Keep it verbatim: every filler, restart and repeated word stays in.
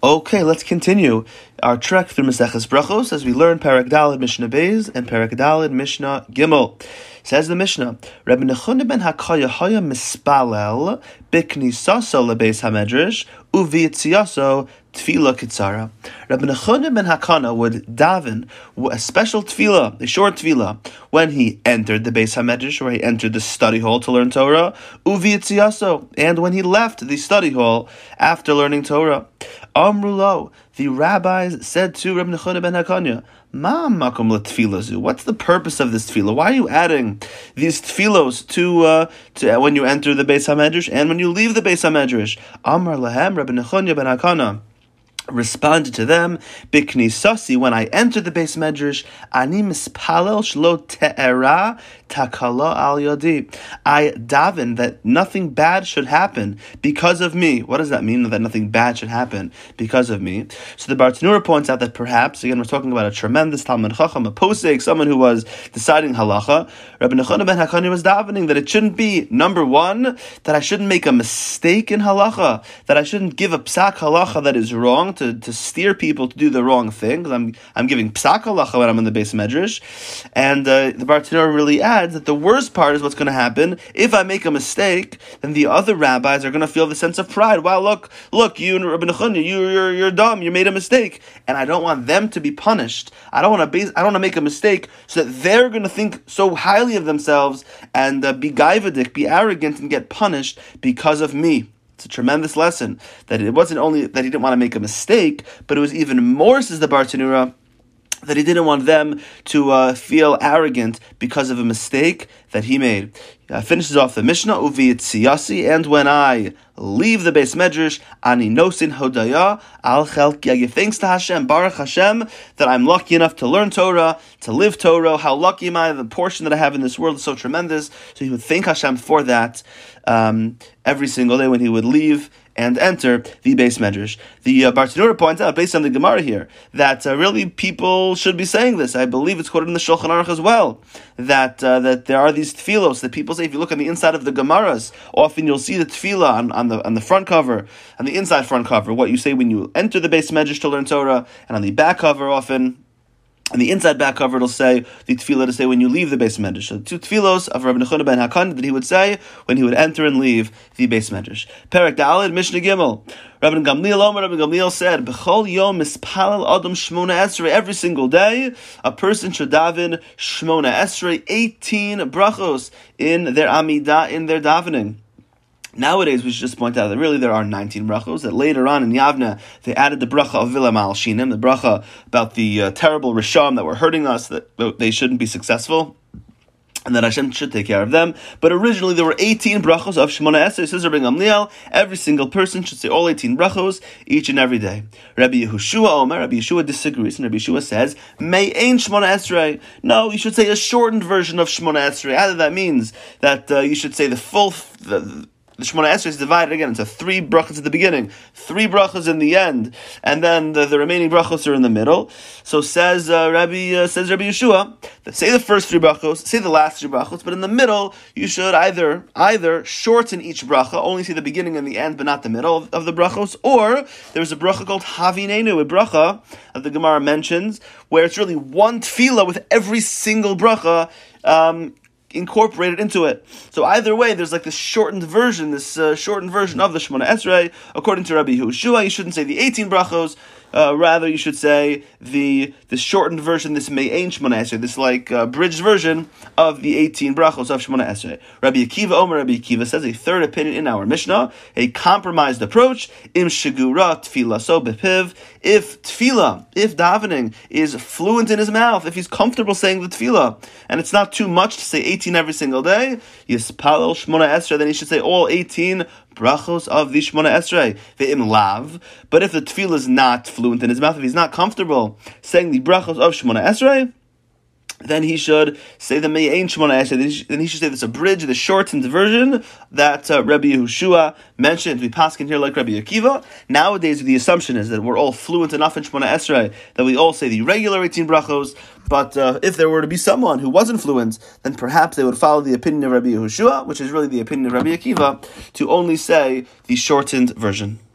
Okay, let's continue our trek through Maseches Brachos as we learn Perek Daled Mishnah Beis and Perek Daled Mishnah Gimel. Says the Mishnah, Rabbi Nechuna ben Hakaya haya mispalel biknisaso lebeis hamedrash uviyitziaso tefillah kitzara. Rabbi Nechuna ben Hakana would daven a special tefillah, a short tefillah, when he entered the Beis Hamedrash, where he entered the study hall to learn Torah, uviyitziaso, and when he left the study hall after learning Torah. Amru lo, the rabbis said to Rabbi Nechuna ben Hakanya, Ma makom letfilazu. What's the purpose of this tefillah? Why are you adding these tefillos to uh, to when you enter the Beis Hamedrash and when you leave the Beis Hamedrash? Amar lahem, Rabbi Nechuna ben Hakana responded to them, Biknisasi, when I entered the Beis Medrash, Ani mispalel shlo te'era takala al yodi. I daven that nothing bad should happen because of me. What does that mean, that nothing bad should happen because of me? So the Bartanura points out that perhaps, again, we're talking about a tremendous Talmud Chacham, a posek, someone who was deciding halacha. Rabbi Nechuna ben Hakani was davening that it shouldn't be, number one, that I shouldn't make a mistake in halacha, that I shouldn't give a psak halacha that is wrong, To, to steer people to do the wrong thing, because I'm I'm giving psak halacha when I'm in the Beis Medrash, and uh, the Bartanura really adds that the worst part is what's going to happen if I make a mistake. Then the other rabbis are going to feel the sense of pride. Wow, look, look, you and Rabbi Nechuna, you you're you're dumb. You made a mistake, and I don't want them to be punished. I don't want to base. I don't want to make a mistake so that they're going to think so highly of themselves and uh, be gaivadik, be arrogant, and get punished because of me. It's a tremendous lesson that it wasn't only that he didn't want to make a mistake, but it was even more, says the Bartanura, that he didn't want them to uh, feel arrogant because of a mistake that he made. Uh, finishes off the Mishnah, Uviyitziasi, and when I leave the Beis Medrash, Ani nosin hodaya al chelki. I give thanks to Hashem, Baruch Hashem, that I'm lucky enough to learn Torah, to live Torah. How lucky am I? The portion that I have in this world is so tremendous. So he would thank Hashem for that um, every single day when he would leave and enter the Beis Medrash. The uh, Bartanura points out, based on the Gemara here, that uh, really people should be saying this. I believe it's quoted in the Shulchan Aruch as well, that uh, that there are these tefillos that people say. If you look on the inside of the Gemaras, often you'll see the tefillah on, on the on the front cover, on the inside front cover, what you say when you enter the Beis Medrash to learn Torah, and on the back cover often, on the inside back cover, it'll say the tefillah to say when you leave the Beis Medrash. So the two tefillos of Rabbi Nechuna ben Hakana that he would say when he would enter and leave the Beis Medrash. Perek Daled Mishnah Gimel. Rabbi Gamliel Omer, Rabbi Gamliel said, B'chol yom mispalel adam shmona esrei. Every single day, a person should daven shmona esrei, eighteen brachos in their amidah, in their davening. Nowadays, we should just point out that really there are nineteen brachos, that later on in Yavna, they added the bracha of Vila Ma'al Shinim, the bracha about the uh, terrible Risham that were hurting us, that they shouldn't be successful, and that Hashem should take care of them. But originally there were eighteen brachos of Shemona Esrei. Says Rabbi Gamliel, every single person should say all eighteen brachos each and every day. Rabbi Yehoshua Omer, Rabbi Yeshua disagrees, and Rabbi Yeshua says, May ain Shemona Esrei. No, you should say a shortened version of Shemona Esrei. Either that means that uh, you should say the full... The, The Shemona Esrei is divided again into three brachos at the beginning, three brachos in the end, and then the, the remaining brachos are in the middle. So says uh, Rabbi uh, says Rabbi Yeshua, that say the first three brachos, say the last three brachos, but in the middle you should either either shorten each bracha, only say the beginning and the end, but not the middle of, of the brachos, or there's a bracha called Havinenu, a bracha that the Gemara mentions, where it's really one tefillah with every single bracha Um, incorporated into it. So either way, there's like this shortened version, this uh, shortened version of the Shemona Esrei. According to Rabbi Yehoshua, you shouldn't say the eighteen brachos. Uh, rather, you should say the the shortened version, this Me'ain Shemona Esrei, this like uh, bridged version of the eighteen brachos of Shemona Esrei. Rabbi Akiva Omer, Rabbi Akiva says a third opinion in our Mishnah, a compromised approach. Im shegura tefillah so bepiv. If tefillah, if davening is fluent in his mouth, if he's comfortable saying the tefillah, and it's not too much to say eighteen every single day, yispalel Shemona Esrei, then he should say all eighteen brachos of the Shemona Esrei, ve'im lav. But if the tefillah is not fluent in his mouth, if he's not comfortable saying the brachos of Shemona Esrei, then he should say the Me'ain Shemona Esrei. Then he, should, then he should say this abridged, the shortened version that uh, Rabbi Yehoshua mentioned. We paskin here like Rabbi Akiva. Nowadays, the assumption is that we're all fluent enough in Shemona Esrei that we all say the regular eighteen brachos. But uh, if there were to be someone who wasn't fluent, then perhaps they would follow the opinion of Rabbi Yehoshua, which is really the opinion of Rabbi Akiva, to only say the shortened version.